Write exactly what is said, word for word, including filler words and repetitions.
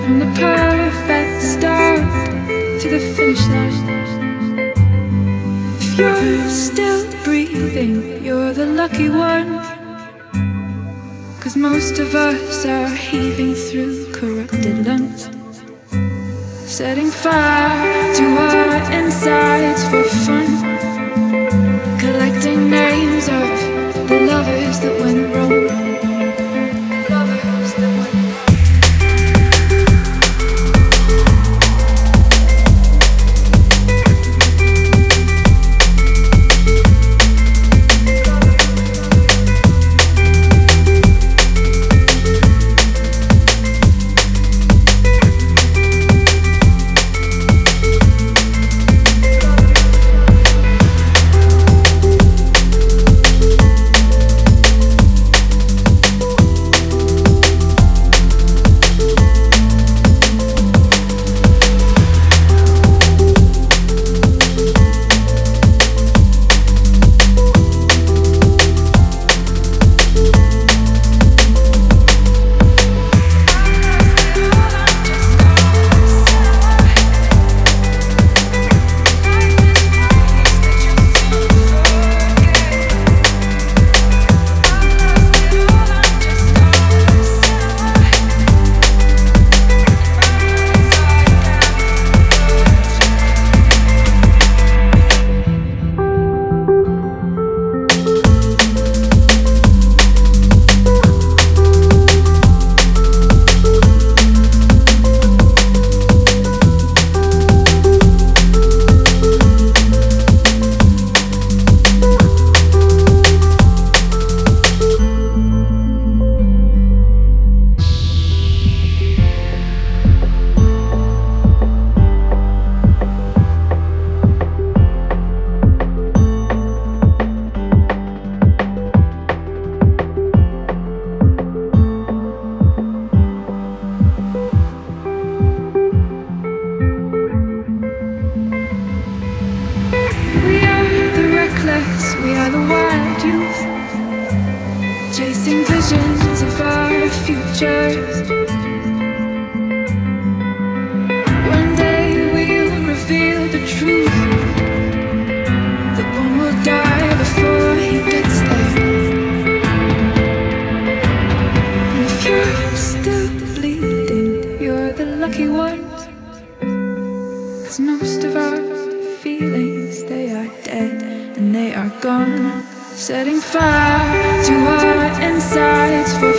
from the perfect start to the finish line. If you're still breathing, you're the lucky one. 'Cause most of us are heaving through corrupted lungs, setting fire to our insides for fun, collecting names of the lovers that went wrong. Lovers that went wrong. We are the wild youth, chasing visions of our futures. One day we'll reveal the truth, that one will die before he gets there. And if you're still bleeding, you're the lucky ones, 'cause most of our feelings, they are dead and they are gone, setting fire to our insides for